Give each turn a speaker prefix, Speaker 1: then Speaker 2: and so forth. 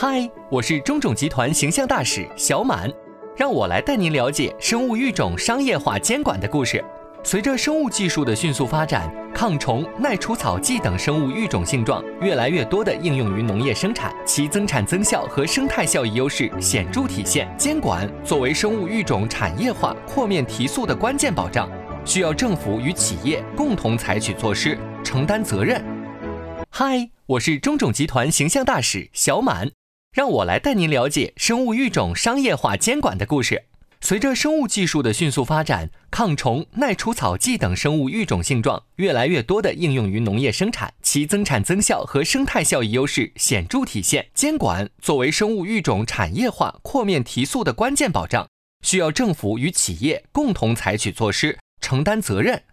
Speaker 1: 嗨，我是中种集团形象大使小满，让我来带您了解生物育种商业化监管的故事。随着生物技术的迅速发展，抗虫、耐除草剂等生物育种性状越来越多地应用于农业生产，其增产增效和生态效益优势显著体现。监管作为生物育种产业化扩面提速的关键保障，需要政府与企业共同采取措施，承担责任。嗨，我是中种集团形象大使小满，让我来带您了解生物育种商业化监管的故事。随着生物技术的迅速发展，抗虫、耐除草剂等生物育种性状越来越多地应用于农业生产，其增产增效和生态效益优势显著体现。监管作为生物育种产业化扩面提速的关键保障，需要政府与企业共同采取措施，承担责任。